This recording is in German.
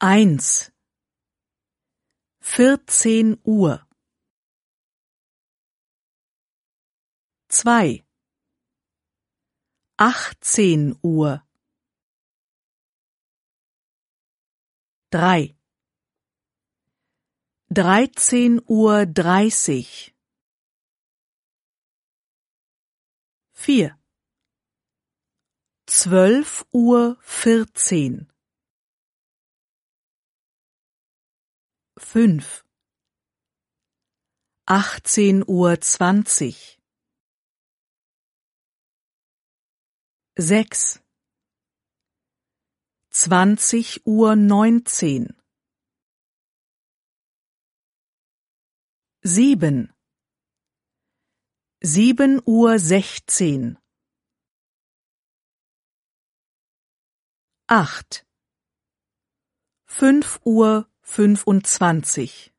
1. 14 Uhr. 2. 18 Uhr. 3. 13:30 Uhr. 4. 12:14 Uhr. 5. 18:20 Uhr. 6. 20:19 Uhr. 7. 7:16 Uhr. 8. 5:25 Uhr.